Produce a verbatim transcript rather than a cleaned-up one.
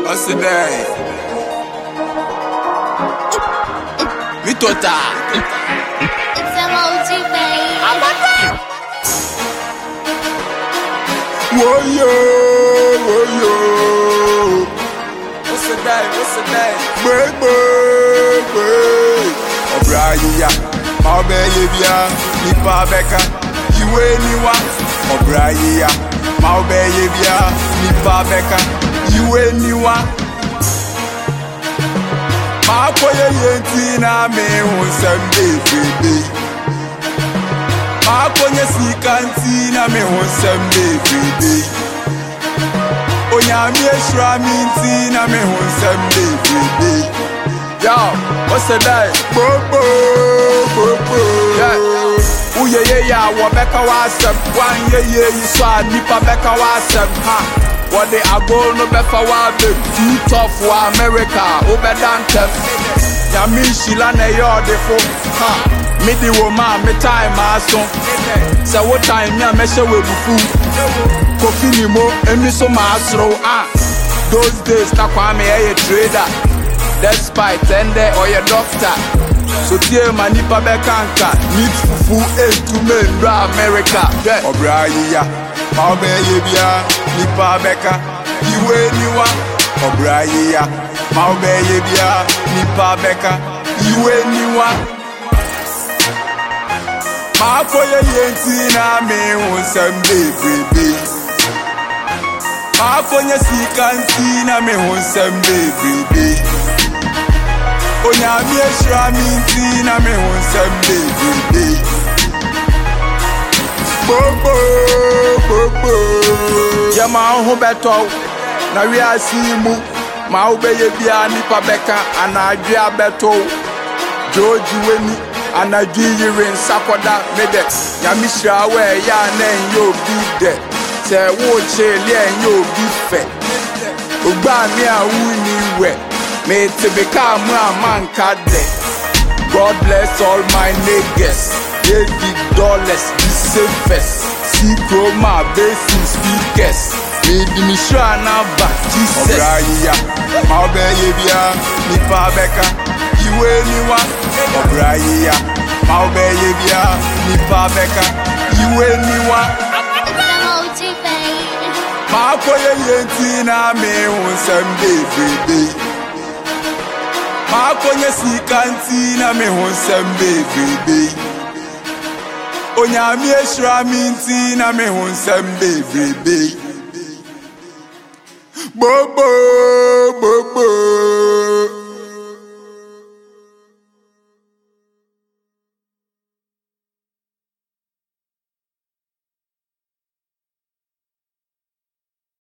What's the day? Mitota. It's M O G, baby. I'm on that. Whoa yo, whoa yo. What's the day? What's the day? Break, break, break. Obraya, my baby, nipa beka. You anyone? Obraya, my baby, nipa beka. You anyone? My boy, yentina me who some baby. My boy, see cantina me who some baby. Onyami shramintina me who some baby. Yo, what's the day? Bo bo bo bo. Yeah. Ooh yeah yeah yeah. What beka wasem? One yeah yeah. You saw nipa beka wasem. Ha. What they are going no befa wa be too tough for America. Over dantem. Yami shila na yode fo. Ha. Me di woman me time aso. Say what time ya me she we bufu. Kofi ni mo emi so masro ah. Those days na kwa me a trader. Despite tende or your doctor. So tie manipa bekanka need fufu eight to men ra America. Yeah. Obraya, ma obeye bia nipa beka. Iwe niwa. Obraya, ma obeye bia nipa beka. Iwe niwa. Ma foye yentina me wonsam baby. Ma foye sikantina me wonsam baby. Onyami shramintina me wonsam baby. Bo bo bo bo. Ya ma ho beto na wi asimu ma obeye bia nipa beka anadwe abeto George weni anadwe yirin sakoda mede ya mishra we ya na enyo bi de se wo chele enyo bi fe ogba mi awuni we me to become a man kade. God bless all my niggas. Yeah, the dollars, the safest. See chroma, basin speakers. Maybe me sure now back Jesus. Obraya, my baby, nipa beka. You anyone? Obraya, my baby, nipa beka. You anyone? It's M O G, baby. My boy, yentina me wonsam baby. Ma konye si kantina me wonsam baby. Onyami shramintina me wonsam baby. Bo bo bo